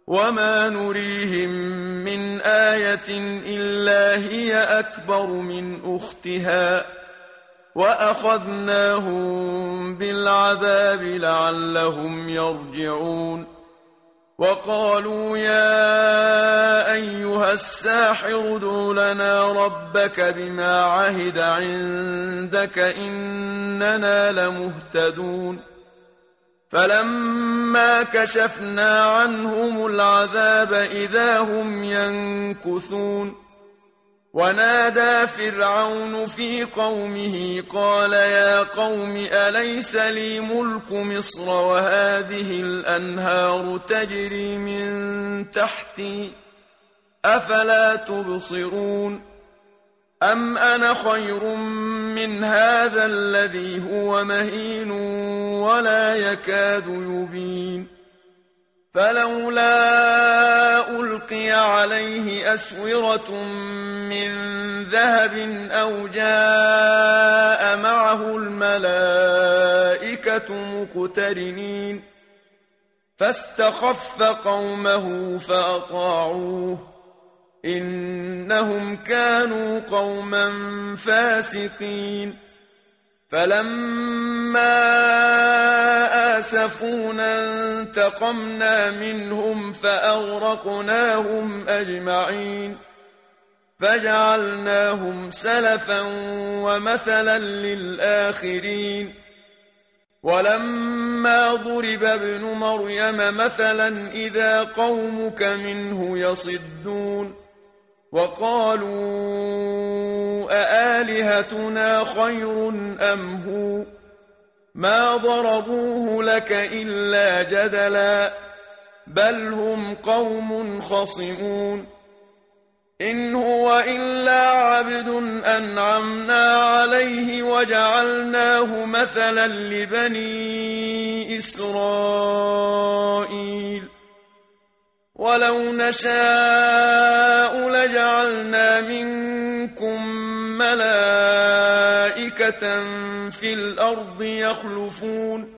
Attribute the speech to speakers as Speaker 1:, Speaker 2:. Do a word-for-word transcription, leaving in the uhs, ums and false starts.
Speaker 1: وما نريهم من آية إلا هي أكبر من أختها وأخذناهم بالعذاب لعلهم يرجعون وقالوا يا أيها الساحر ادع لنا ربك بما عهد عندك إننا لمهتدون فلما كشفنا عنهم العذاب إذا هم ينكثون ونادى فرعون في قومه قال يا قوم أليس لي ملك مصر وهذه الأنهار تجري من تحتي أفلا تبصرون أم أنا خير من هذا الذي هو مهين ولا يكاد يبين فلولا ألقي عليه أسورة من ذهب أو جاء معه الملائكة مقترنين فاستخف قومه فأطاعوه إنهم كانوا قوما فاسقين فلما آسفونا انتقمنا منهم فأغرقناهم أجمعين فجعلناهم سلفا ومثلا للآخرين ولما ضرب ابن مريم مثلا إذا قومك منه يصدون وقالوا أآلهتنا خير أم هو ما ضربوه لك إلا جدلا بل هم قوم خصمون إن هو إلا عبد أنعمنا عليه وجعلناه مثلا لبني إسرائيل ولو نشاء لجعلنا منكم ملائكة في الأرض يخلفون